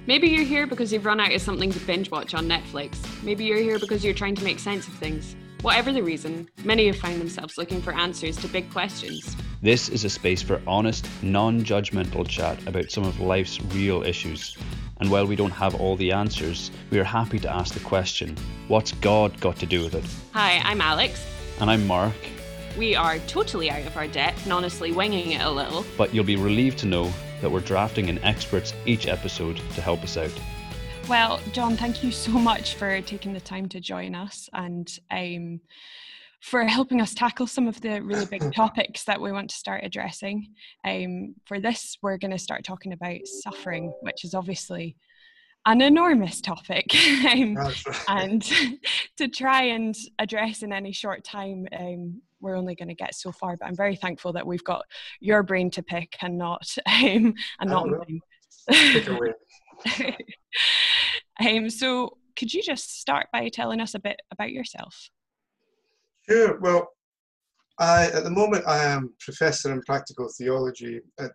Maybe you're here because you've run out of something to binge watch on Netflix. Maybe you're here because you're trying to make sense of things. Whatever the reason, many have found themselves looking for answers to big questions. This is a space for honest, non-judgmental chat about some of life's real issues. And while we don't have all the answers, we are happy to ask the question, what's God got to do with it? Hi, I'm Alex. And I'm Mark. We are totally out of our depth and honestly winging it a little. But you'll be relieved to know that we're drafting in experts each episode to help us out. Well, John, thank you so much for taking the time to join us and for helping us tackle some of the really big topics that we want to start addressing. For this, we're going to start talking about suffering, which is obviously an enormous topic. And to try and address in any short time, we're only going to get so far. But I'm very thankful that we've got your brain to pick and not mine. Take it away. So could you just start by telling us a bit about yourself? Sure. Well, at the moment I am Professor in Practical Theology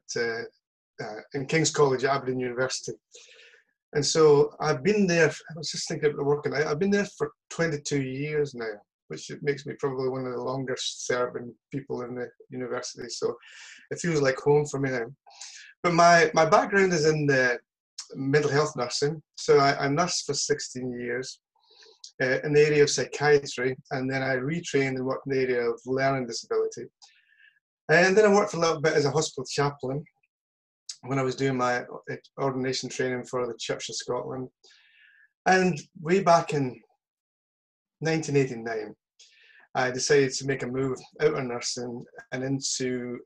in King's College at Aberdeen University. And so I've been there, I was just thinking about the working, I've been there for 22 years now, which makes me probably one of the longest serving people in the university. So it feels like home for me now. But my background is in mental health nursing. So I nursed for 16 years in the area of psychiatry, and then I retrained and worked in the area of learning disability. And then I worked for a little bit as a hospital chaplain when I was doing my ordination training for the Church of Scotland. And way back in 1989, I decided to make a move out of nursing and into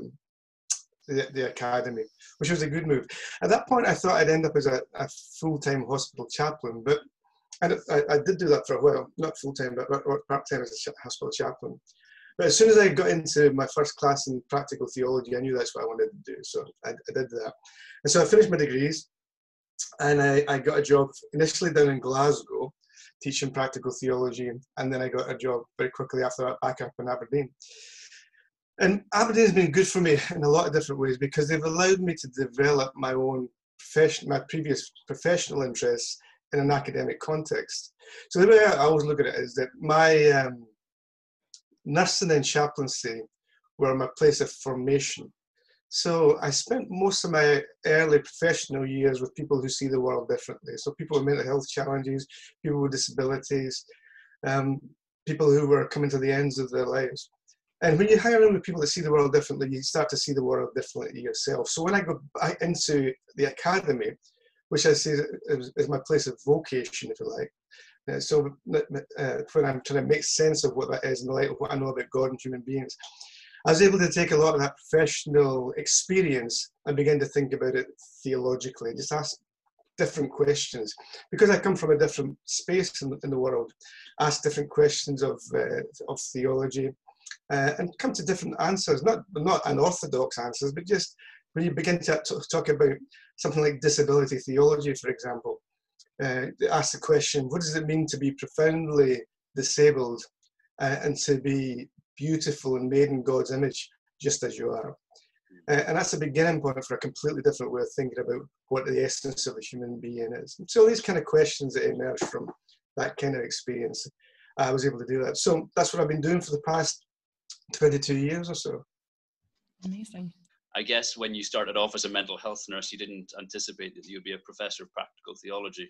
the academy, which was a good move. At that point, I thought I'd end up as a full-time hospital chaplain, but I did do that for a while, not full-time, but part-time as a hospital chaplain. But as soon as I got into my first class in practical theology, I knew that's what I wanted to do, so I did that. And so I finished my degrees, and I got a job initially down in Glasgow, teaching practical theology, and then I got a job very quickly after that back up in Aberdeen. And Aberdeen has been good for me in a lot of different ways because they've allowed me to develop my own my previous professional interests in an academic context. So the way I always look at it is that my nursing and chaplaincy were my place of formation. So I spent most of my early professional years with people who see the world differently. So people with mental health challenges, people with disabilities, people who were coming to the ends of their lives. And when you hang around with people that see the world differently, you start to see the world differently yourself. So when I go back into the academy, which I see is my place of vocation, if you like, so when I'm trying to make sense of what that is in the light of what I know about God and human beings, I was able to take a lot of that professional experience and begin to think about it theologically, just ask different questions. Because I come from a different space in the world, ask different questions of theology, and come to different answers, not unorthodox answers, but just when you begin to talk about something like disability theology, for example, ask the question, what does it mean to be profoundly disabled and to be beautiful and made in God's image, just as you are? And that's a beginning point for a completely different way of thinking about what the essence of a human being is. So these kind of questions that emerge from that kind of experience, I was able to do that. So that's what I've been doing for the past 22 years or so. Amazing. I guess when you started off as a mental health nurse, you didn't anticipate that you'd be a professor of practical theology.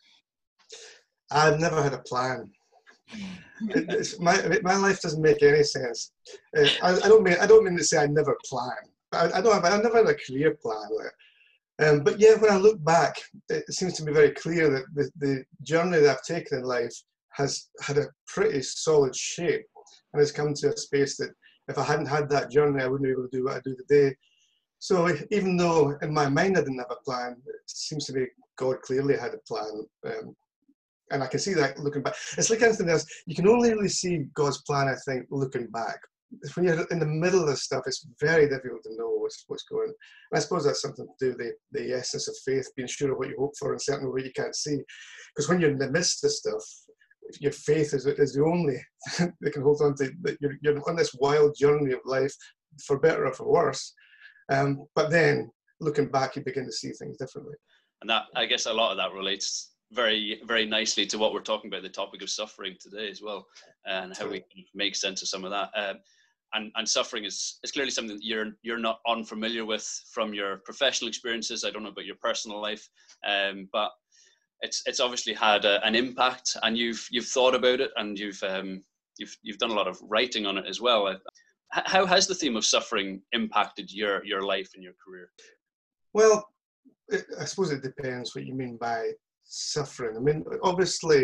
I've never had a plan. My life doesn't make any sense. I don't mean to say I never plan. I never had a career plan. But yeah, when I look back, it seems to be very clear that the journey that I've taken in life has had a pretty solid shape, and has come to a space that if I hadn't had that journey, I wouldn't be able to do what I do today. So even though in my mind I didn't have a plan, it seems to be God clearly had a plan. And I can see that looking back. It's like anything else. You can only really see God's plan, I think, looking back. When you're in the middle of this stuff, it's very difficult to know what's going on. And I suppose that's something to do with the essence of faith, being sure of what you hope for and certain of what you can't see. Because when you're in the midst of stuff, your faith is the only that can hold on to. You're on this wild journey of life, for better or for worse. But then, looking back, you begin to see things differently. And that, I guess, a lot of that relates very, very nicely to what we're talking about, the topic of suffering today as well, and how we can make sense of some of that. And suffering is clearly something that you're not unfamiliar with from your professional experiences. I don't know about your personal life, but it's obviously had an impact, and you've thought about it, and you've done a lot of writing on it as well. How has the theme of suffering impacted your life and your career? Well, I suppose it depends what you mean by suffering. I mean, obviously,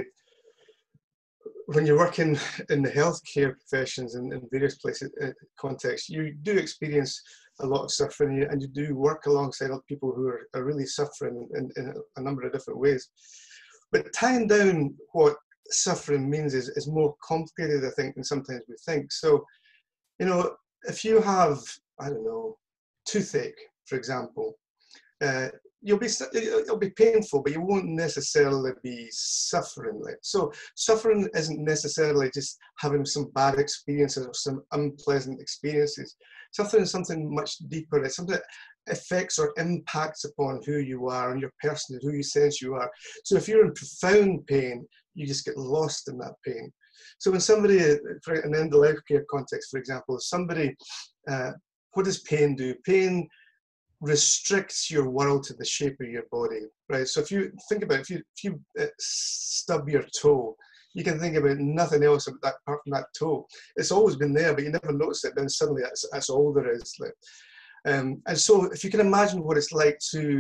when you're working in the healthcare professions in various places, contexts, you do experience a lot of suffering, and you do work alongside other people who are really suffering in a number of different ways. But tying down what suffering means is more complicated, I think, than sometimes we think. So, you know, if you have, I don't know, toothache, for example, it'll be painful, but you won't necessarily be suffering. So suffering isn't necessarily just having some bad experiences or some unpleasant experiences. Suffering is something much deeper. It's something that affects or impacts upon who you are and your person, who you sense you are. So if you're in profound pain, you just get lost in that pain. So when somebody, in an end of life care context, for example, somebody, what does pain do? Pain restricts your world to the shape of your body, right? So if you think about it, if you stub your toe, you can think about nothing else about that apart from that toe. It's always been there, but you never notice it. Then suddenly that's all there is. And so if you can imagine what it's like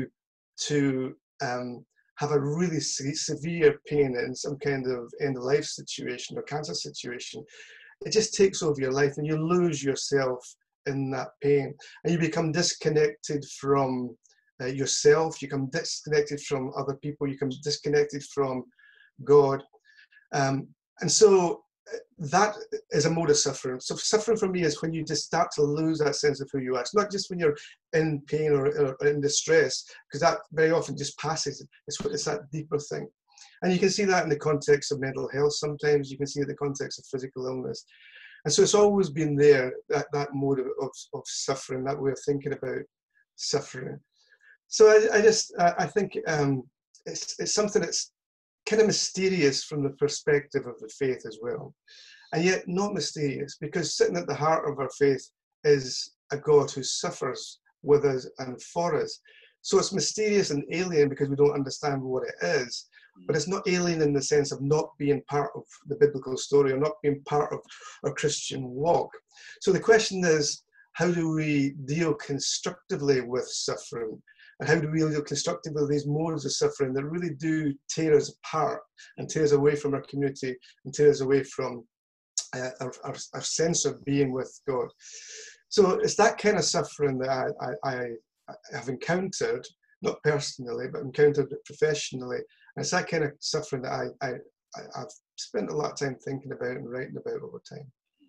to have a really severe pain in some kind of end-of-life situation or cancer situation, it just takes over your life, and you lose yourself in that pain, and you become disconnected from yourself, you become disconnected from other people, you become disconnected from God. And so that is a mode of suffering. So suffering for me is when you just start to lose that sense of who you are. It's not just when you're in pain or in distress, because that very often just passes. It's that deeper thing. And you can see that in the context of mental health sometimes, you can see it in the context of physical illness. And so it's always been there, that mode of suffering, that way of thinking about suffering. So I think it's something that's kind of mysterious from the perspective of the faith as well. And yet not mysterious, because sitting at the heart of our faith is a God who suffers with us and for us. So it's mysterious and alien because we don't understand what it is. But it's not alien in the sense of not being part of the biblical story or not being part of our Christian walk. So the question is, how do we deal constructively with suffering? And how do we deal constructively with these modes of suffering that really do tear us apart and tear us away from our community and tear us away from our sense of being with God? So it's that kind of suffering that I have encountered, not personally, but encountered professionally. And it's that kind of suffering that I've spent a lot of time thinking about and writing about over time.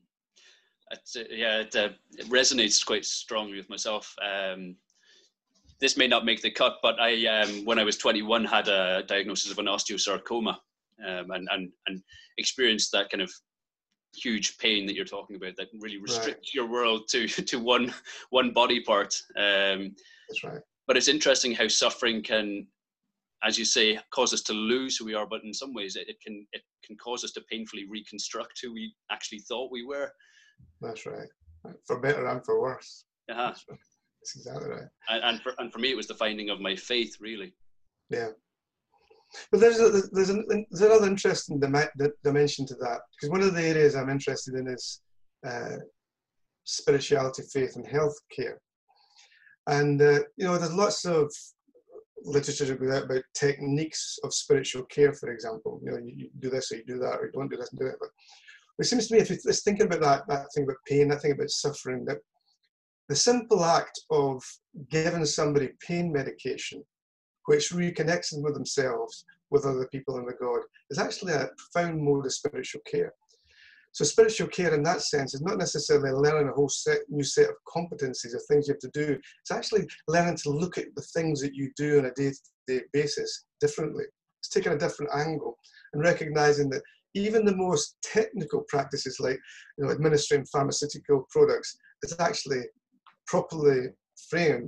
It resonates quite strongly with myself. This may not make the cut, but I, when I was 21, had a diagnosis of an osteosarcoma, and experienced that kind of huge pain that you're talking about that really restricts your world to one body part. That's right. But it's interesting how suffering can, as you say, cause us to lose who we are, but in some ways it can cause us to painfully reconstruct who we actually thought we were. That's right. For better and for worse. Uh-huh. That's exactly right. And for me, it was the finding of my faith, really. Yeah. But there's another interesting dimension to that, because one of the areas I'm interested in is spirituality, faith, and healthcare. And there's lots of literature about techniques of spiritual care, for example. You do this or you do that, or you don't do this and do that. But it seems to me, if you're thinking about that thing about pain, that thing about suffering, that the simple act of giving somebody pain medication, which reconnects them with themselves, with other people and with God, is actually a profound mode of spiritual care. So spiritual care in that sense is not necessarily learning a whole new set of competencies or things you have to do. It's actually learning to look at the things that you do on a day-to-day basis differently. It's taking a different angle and recognizing that even the most technical practices like administering pharmaceutical products is actually properly framed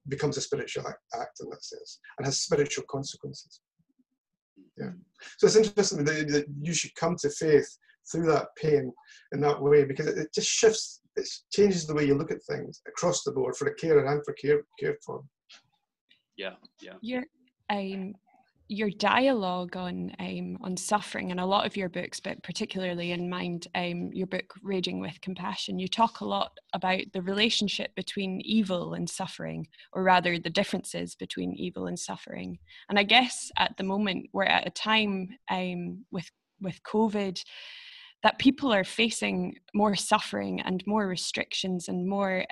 becomes a spiritual act in that sense, and has spiritual consequences. Yeah. So it's interesting that you should come to faith through that pain in that way, because it just shifts, it changes the way you look at things across the board for a carer and for cared for. Yeah, yeah. Your dialogue on suffering, and a lot of your books, but particularly in Mind, your book Raging with Compassion, you talk a lot about the relationship between evil and suffering, or rather the differences between evil and suffering. And I guess at the moment we're at a time with COVID that people are facing more suffering and more restrictions and more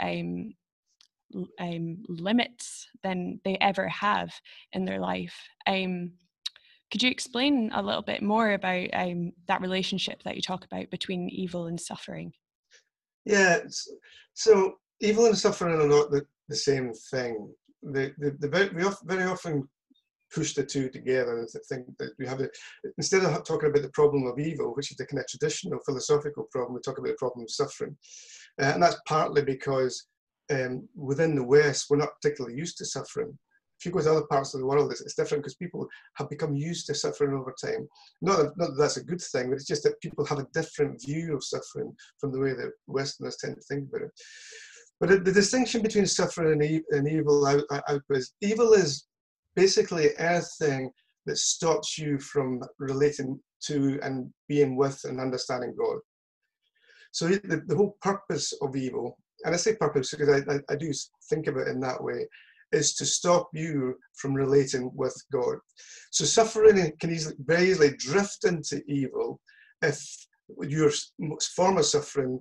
limits than they ever have in their life. Could you explain a little bit more about that relationship that you talk about between evil and suffering? Yeah, so evil and suffering are not the same thing. We very often push the two together and think that we have instead of talking about the problem of evil, which is the kind of traditional philosophical problem, we talk about the problem of suffering. And that's partly because within the West, we're not particularly used to suffering. If you go to other parts of the world, it's different, because people have become used to suffering over time. Not that that's a good thing, but it's just that people have a different view of suffering from the way that Westerners tend to think about it. But the distinction between suffering and evil is evil is basically anything that stops you from relating to and being with and understanding God. So the whole purpose of evil, and I say purpose because I do think of it in that way, is to stop you from relating with God. So suffering can very easily drift into evil if your form of suffering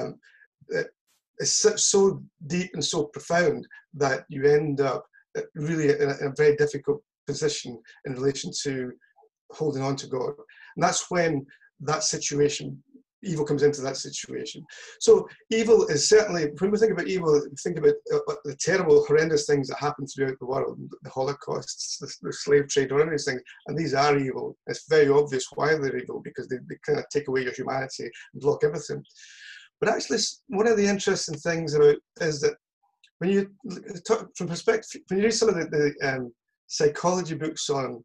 is so deep and so profound that you end up really in a very difficult position in relation to holding on to God. And that's when that situation, evil comes into that situation. So evil is certainly, when we think about evil, we think about the terrible, horrendous things that happen throughout the world, the Holocausts, the slave trade, or any of these things, and these are evil. It's very obvious why they're evil, because they kind of take away your humanity and block everything. But actually, one of the interesting things about is that when you talk from perspective, when you read some of the psychology books on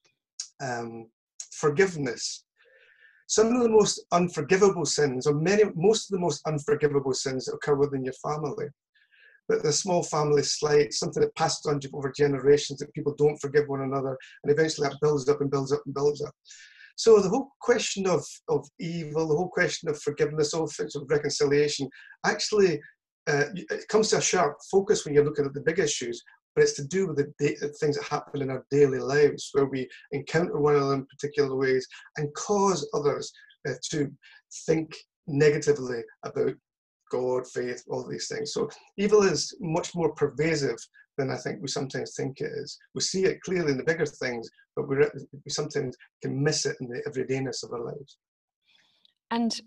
forgiveness, some of the most unforgivable sins, or most of the most unforgivable sins that occur within your family. But the small family slight, something that passed on over generations, that people don't forgive one another, and eventually that builds up and builds up and builds up. So the whole question of evil, the whole question of forgiveness, all things of reconciliation, actually it comes to a sharp focus when you're looking at the big issues, but it's to do with the things that happen in our daily lives, where we encounter one another in particular ways and cause others to think negatively about God, faith, all these things. So evil is much more pervasive than I think we sometimes think it is. We see it clearly in the bigger things, but we sometimes can miss it in the everydayness of our lives. And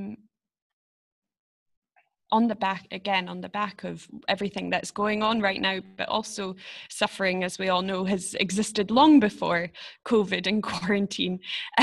on the back of everything that's going on right now, but also suffering, as we all know, has existed long before COVID and quarantine.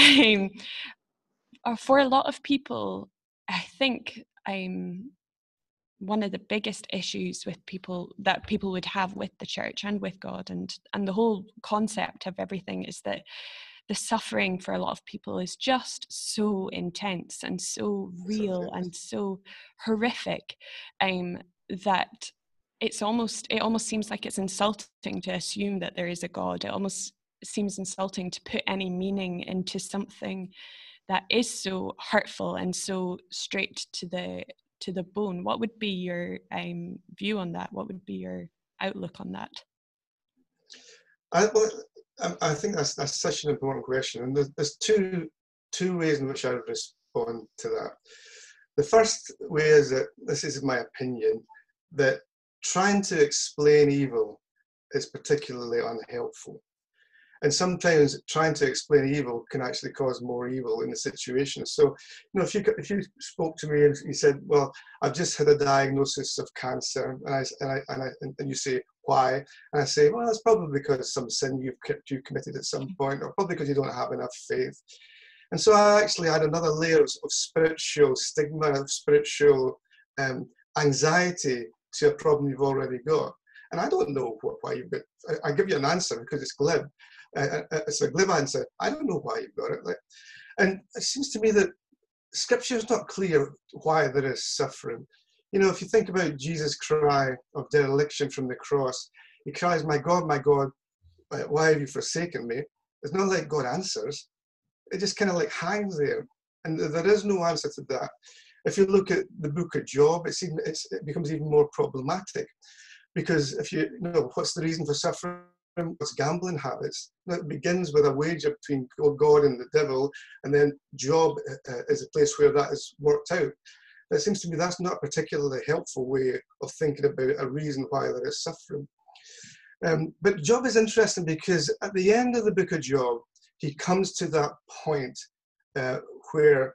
For a lot of people, I think one of the biggest issues with people would have with the church and with God and the whole concept of everything is that the suffering for a lot of people is just so intense and so real and so horrific that it almost seems like it's insulting to assume that there is a God. It almost seems insulting to put any meaning into something that is so hurtful and so straight to the bone. What would be your view on that? What would be your outlook on that? I think that's such an important question, and there's two ways in which I would respond to that. The first way is that, this is my opinion, that trying to explain evil is particularly unhelpful. And sometimes trying to explain evil can actually cause more evil in the situation. So, if you spoke to me and you said, "Well, I've just had a diagnosis of cancer," and you say, "Why?" and I say, "Well, it's probably because some sin you committed at some point, or probably because you don't have enough faith." And so I actually add another layer of spiritual stigma, of spiritual anxiety to a problem you've already got. And I don't know why you've got, I give you an answer because it's glib. It's a glib answer. I don't know why you've got it. Like, and it seems to me that Scripture is not clear why there is suffering. You know, if you think about Jesus' cry of dereliction from the cross, he cries, my God, why have you forsaken me? It's not like God answers. It just kind of like hangs there. And there is no answer to that. If you look at the book of Job, it becomes even more problematic. Because if you know, what's the reason for suffering? What's gambling habits? It begins with a wager between God and the devil, and then Job is a place where that is worked out. It seems to me that's not a particularly helpful way of thinking about a reason why there is suffering. But Job is interesting because at the end of the book of Job, he comes to that point where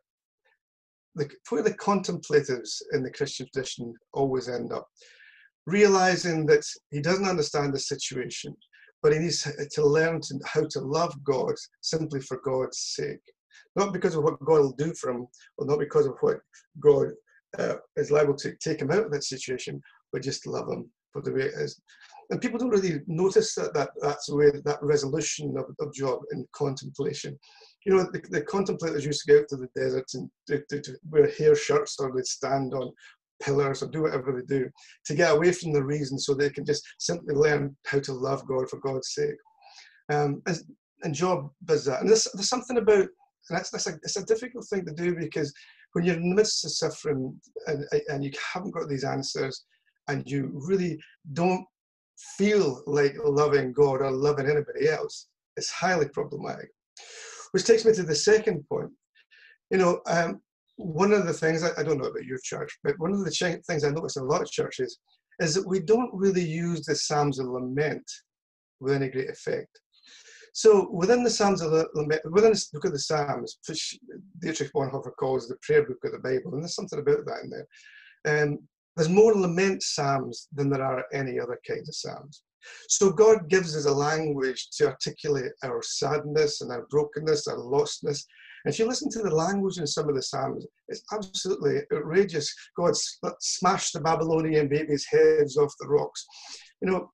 the contemplatives in the Christian tradition always end up, realizing that he doesn't understand the situation, but he needs to learn how to love God simply for God's sake. Not because of what God will do for him, or not because of what God is liable to take him out of that situation, but just love him for the way it is. And people don't really notice that's the way that resolution of Job in contemplation. You know, the contemplatives used to go out to the desert and to wear hair shirts, or they'd stand on pillars or do whatever they do to get away from the reason, so they can just simply learn how to love God for God's sake. And Job does that. And there's something about, and it's a difficult thing to do, because when you're in the midst of suffering and you haven't got these answers, and you really don't feel like loving God or loving anybody else, it's highly problematic. Which takes me to the second point. You know, one of the things, I don't know about your church, but one of the things I notice in a lot of churches is that we don't really use the Psalms of Lament with any great effect. So within the Psalms of Lament, within the book of the Psalms, which Dietrich Bonhoeffer calls the prayer book of the Bible, and there's something about that in there, there's more lament psalms than there are any other kinds of psalms. So God gives us a language to articulate our sadness and our brokenness, our lostness. And if you listen to the language in some of the psalms, it's absolutely outrageous. God smashed the Babylonian babies' heads off the rocks. You know,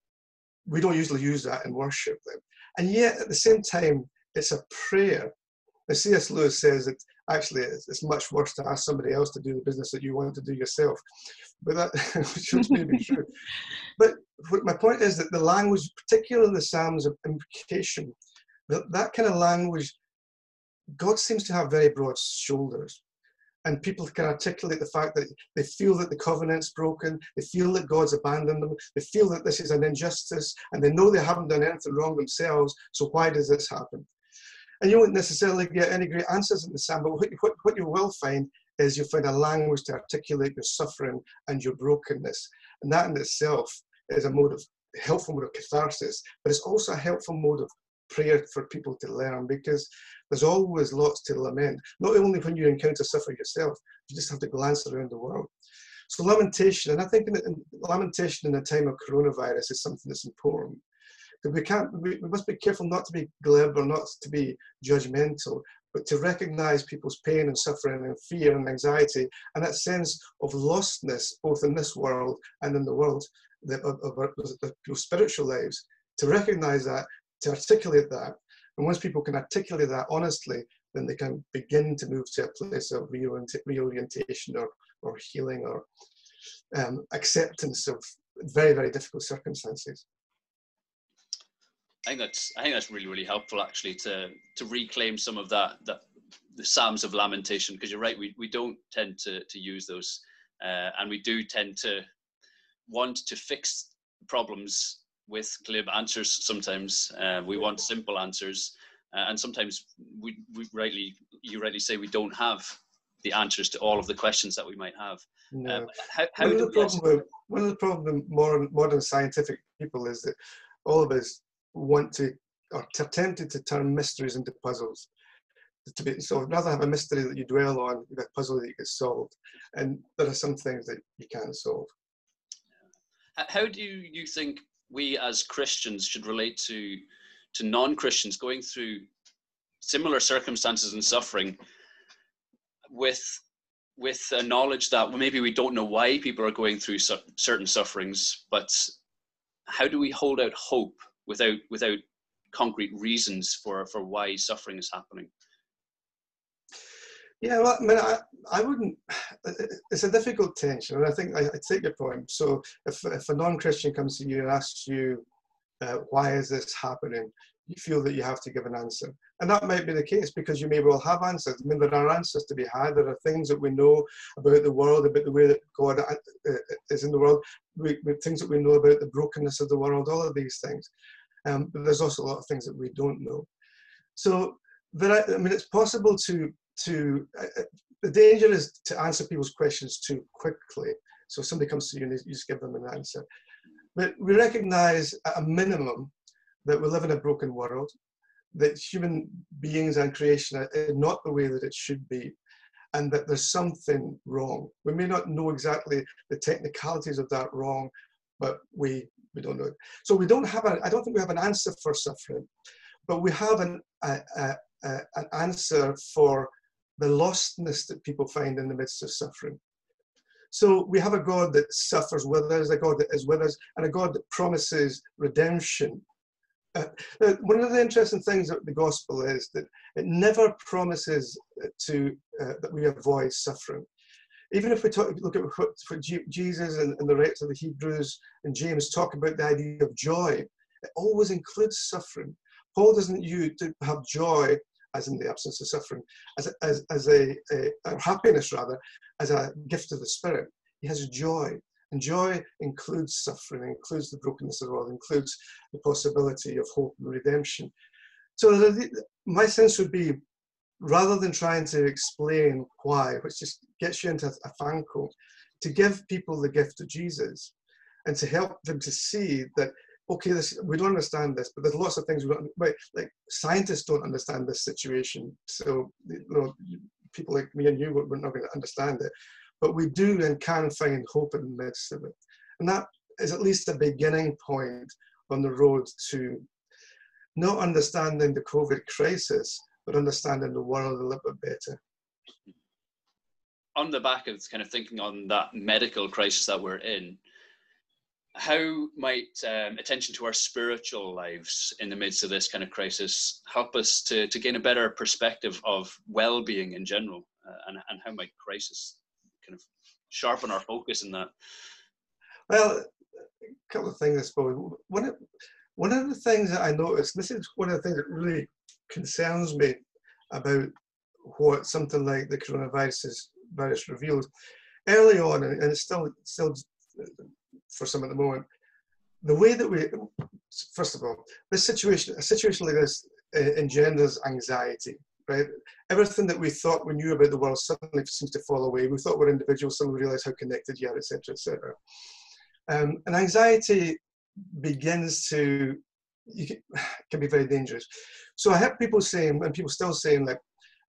we don't usually use that in worship. And yet, at the same time, it's a prayer. And C.S. Lewis says that actually it's much worse to ask somebody else to do the business that you want to do yourself. But that, which may be true. But my point is that the language, particularly the Psalms of imprecation, that kind of language, God seems to have very broad shoulders. And people can articulate the fact that they feel that the covenant's broken, they feel that God's abandoned them, they feel that this is an injustice, and they know they haven't done anything wrong themselves, so why does this happen? And you won't necessarily get any great answers in the psalm, but what you will find is you'll find a language to articulate your suffering and your brokenness. And that in itself is a helpful mode of catharsis, but it's also a helpful mode of prayer for people to learn, because there's always lots to lament. Not only when you encounter suffering yourself, you just have to glance around the world. So lamentation, and I think lamentation in the time of coronavirus is something that's important. We must be careful not to be glib or not to be judgmental, but to recognize people's pain and suffering and fear and anxiety, and that sense of lostness, both in this world and in the world of your spiritual lives, to recognize that, to articulate that. And once people can articulate that honestly, then they can begin to move to a place of reorientation or healing or acceptance of very, very difficult circumstances. I think that's really, really helpful, actually, to reclaim some of the Psalms of Lamentation, because you're right, we don't tend to use those, and we do tend to want to fix problems with glib answers. Sometimes we want simple answers, and sometimes you rightly say we don't have the answers to all of the questions that we might have. No. One of the problems with modern scientific people is that all of us want to, or are tempted to turn mysteries into puzzles. So I'd rather have a mystery that you dwell on than a puzzle that you get solved. And there are some things that you can't solve. How do you think we as Christians should relate to non-Christians going through similar circumstances and suffering, with knowledge that maybe we don't know why people are going through certain sufferings, but how do we hold out hope without concrete reasons for why suffering is happening? Yeah, well, I mean, I wouldn't, it's a difficult tension, and I think I take your point. So if a non-Christian comes to you and asks you, why is this happening, you feel that you have to give an answer. And that might be the case because you may well have answers. I mean, there are answers to be had. There are things that we know about the world, about the way that God is in the world, things that we know about the brokenness of the world, all of these things. But there's also a lot of things that we don't know. So I mean, it's possible to the danger is to answer people's questions too quickly. So somebody comes to you and you just give them an answer. But we recognize at a minimum that we live in a broken world, that human beings and creation are not the way that it should be, and that there's something wrong. We may not know exactly the technicalities of that wrong, but we don't know it. So we don't have I don't think we have an answer for suffering, but we have an answer for the lostness that people find in the midst of suffering. So we have a God that suffers with us, a God that is with us, and a God that promises redemption. One of the interesting things about the gospel is that it never promises that we avoid suffering. Even if we look at what Jesus and the rest of the Hebrews and James talk about the idea of joy, it always includes suffering. Paul doesn't use to have joy as in the absence of suffering, as a happiness rather, as a gift of the Spirit. He has joy, and joy includes suffering, includes the brokenness of the world, includes the possibility of hope and redemption. So my sense would be, rather than trying to explain why, which just gets you into a fanco, to give people the gift of Jesus and to help them to see that, okay, we don't understand this, but there's lots of things we don't, like scientists don't understand this situation. So, people like me and you, we're not going to understand it, but we do and can find hope in the midst of it. And that is at least a beginning point on the road to not understanding the COVID crisis, but understanding the world a little bit better. On the back of kind of thinking on that medical crisis that we're in, how might attention to our spiritual lives in the midst of this kind of crisis help us to gain a better perspective of well-being in general, and how might crisis kind of sharpen our focus in that? Well, a couple of things, I suppose. One of the things that I noticed, this is one of the things that really concerns me about what something like the coronavirus revealed early on, and it's still for some at the moment, the way that first of all, a situation like this engenders anxiety, right? Everything that we thought we knew about the world suddenly seems to fall away. We thought we're individuals, suddenly we realize how connected you are, etc., etc. And anxiety begins to, can be very dangerous. So I heard people saying, and people still saying, like,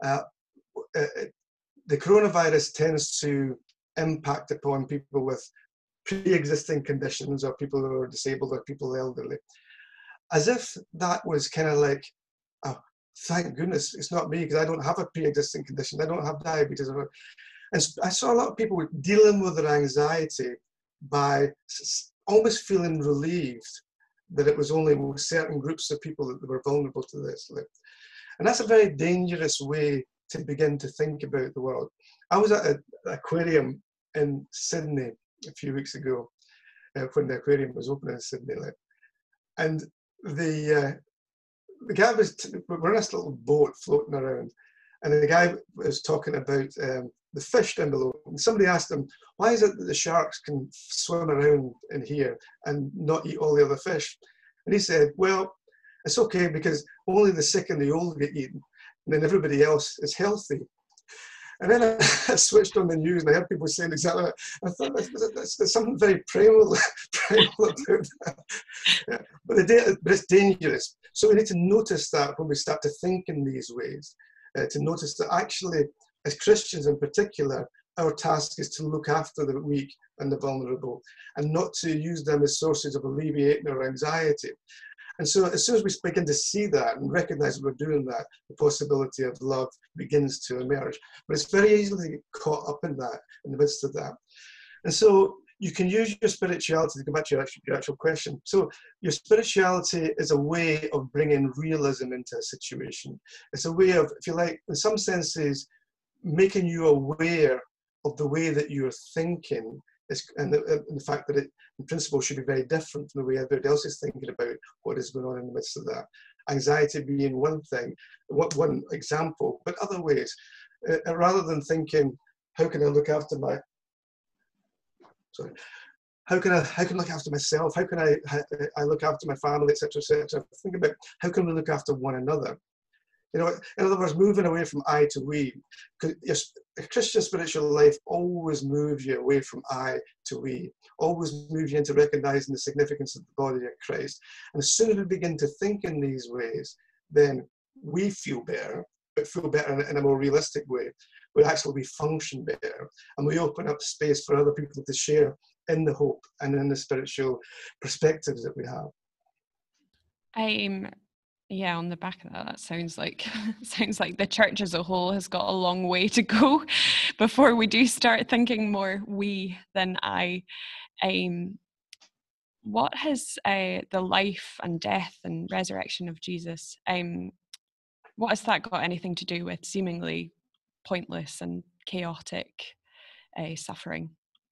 the coronavirus tends to impact upon people with pre-existing conditions, or people who are disabled, or people elderly, as if that was kind of like, oh, thank goodness it's not me, because I don't have a pre-existing condition, I don't have diabetes. And I saw a lot of people dealing with their anxiety by almost feeling relieved that it was only certain groups of people that were vulnerable to this. And that's a very dangerous way to begin to think about the world. I was at an aquarium in Sydney a few weeks ago, when the aquarium was open in Sydney, and the guy we're in this little boat floating around, and the guy was talking about the fish down below, and somebody asked him, why is it that the sharks can swim around in here and not eat all the other fish? And he said, well, it's okay, because only the sick and the old get eaten, and then everybody else is healthy. And then I switched on the news, and I heard people saying exactly that. I thought there's something very primal about that. Yeah. But it's dangerous. So we need to notice that when we start to think in these ways, to notice that actually, as Christians in particular, our task is to look after the weak and the vulnerable, and not to use them as sources of alleviating our anxiety. And so as soon as we begin to see that and recognize that we're doing that, the possibility of love begins to emerge. But it's very easily caught up in that, in the midst of that. And so you can use your spirituality to go back to your actual question. So your spirituality is a way of bringing realism into a situation. It's a way of, if you like, in some senses, making you aware of the way that you're thinking, and the fact that it, in principle, should be very different from the way everybody else is thinking about what is going on in the midst of that. Anxiety being one thing, one example, but other ways. Rather than thinking, how can I look after my, how can I look after myself? How can I look after my family, etc., etc. Think about how can we look after one another. You know, in other words, moving away from I to we. Because a Christian spiritual life always moves you away from I to we, always moves you into recognizing the significance of the body of Christ. And as soon as we begin to think in these ways, then we feel better, but feel better in a more realistic way. We function better, and we open up space for other people to share in the hope and in the spiritual perspectives that we have. Yeah, on the back of that sounds like the church as a whole has got a long way to go before we do start thinking more we than I. What has the life and death and resurrection of Jesus, what has that got anything to do with seemingly pointless and chaotic suffering?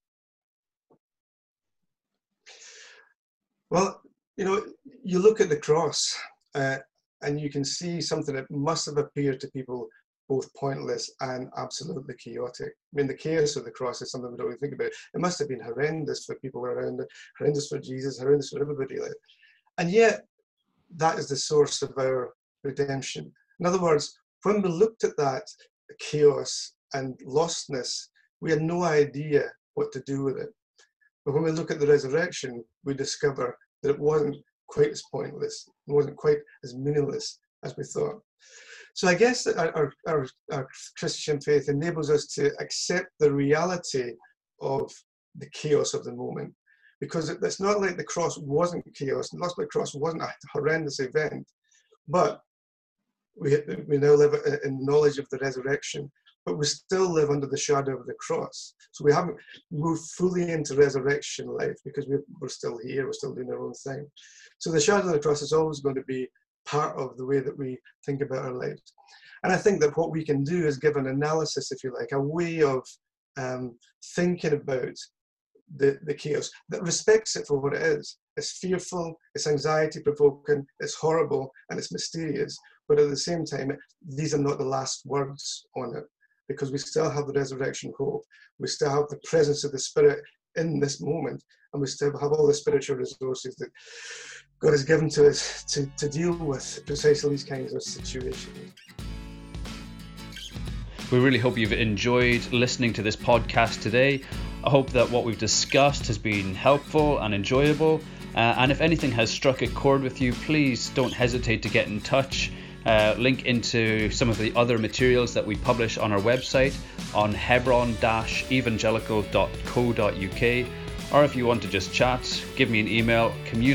Well, you know, you look at the cross and you can see something that must have appeared to people both pointless and absolutely chaotic. I mean, the chaos of the cross is something we don't really think about. It must have been horrendous for people around it, horrendous for Jesus, horrendous for everybody. And yet, that is the source of our redemption. In other words, when we looked at that chaos and lostness, we had no idea what to do with it. But when we look at the resurrection, we discover that it wasn't quite as pointless, it wasn't quite as meaningless as we thought. So I guess that our Christian faith enables us to accept the reality of the chaos of the moment, because it's not like the cross wasn't chaos, and the cross wasn't a horrendous event, but we now live in knowledge of the resurrection, but we still live under the shadow of the cross. So we haven't moved fully into resurrection life because we're still here, we're still doing our own thing. So the shadow of the cross is always going to be part of the way that we think about our lives. And I think that what we can do is give an analysis, if you like, a way of thinking about the chaos that respects it for what it is. It's fearful, it's anxiety-provoking, it's horrible, and it's mysterious. But at the same time, these are not the last words on it, because we still have the resurrection hope. We still have the presence of the Spirit in this moment, and we still have all the spiritual resources that God has given to us to deal with precisely these kinds of situations. We really hope you've enjoyed listening to this podcast today. I hope that what we've discussed has been helpful and enjoyable. And if anything has struck a chord with you, please don't hesitate to get in touch. Link into some of the other materials that we publish on our website on hebron-evangelical.co.uk, or if you want to just chat, give me an email,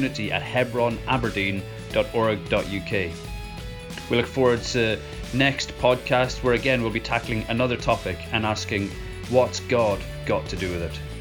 community@hebronaberdeen.org.uk. We look forward to next podcast, where again we'll be tackling another topic and asking, what's God got to do with it?